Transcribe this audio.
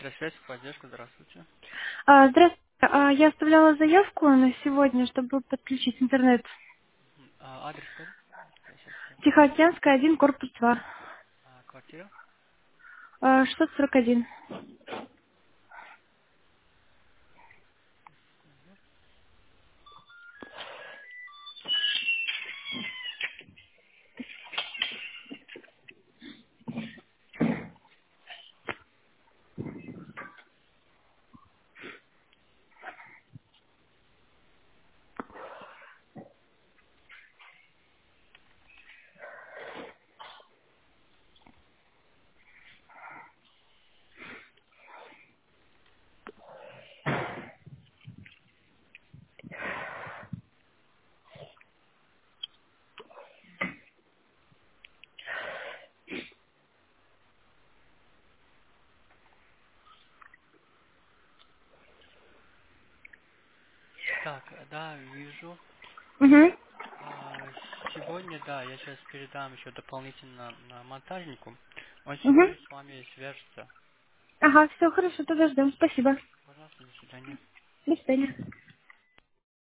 Электросвязь, поддержка, здравствуйте. Здравствуйте. Я оставляла заявку на сегодня, чтобы подключить интернет. Адрес скажите, пожалуйста, я сейчас все посмотрю. Тихоокеанская, 1, корпус 2. Квартира? 641. Так, да, вижу. Угу. А, Сегодня, да, я сейчас передам еще дополнительно монтажнику. Он Угу. сегодня с вами свяжется. Ага, все хорошо, тогда ждем. Спасибо. Пожалуйста, до свидания. До свидания.